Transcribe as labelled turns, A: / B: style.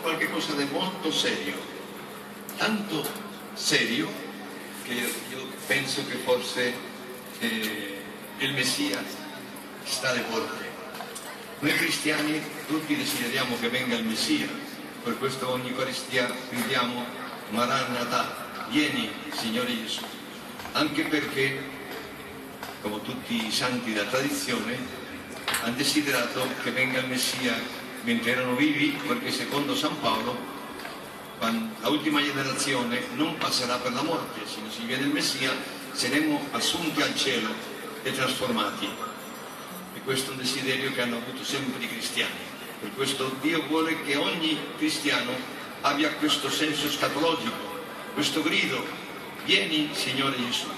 A: qualcosa di molto serio, tanto serio che io penso che forse il Messia sta alle porte. Noi cristiani tutti desideriamo che venga il Messia, per questo ogni Eucaristia gridiamo Maranatha, vieni Signore Gesù, anche perché, come tutti i santi della tradizione, hanno desiderato che venga il Messia mentre erano vivi, perché secondo San Paolo la ultima generazione non passerà per la morte, se non si viene il Messia saremo assunti al cielo e trasformati. E questo è un desiderio che hanno avuto sempre i cristiani. Per questo Dio vuole che ogni cristiano abbia questo senso scatologico, questo grido, vieni Signore Gesù.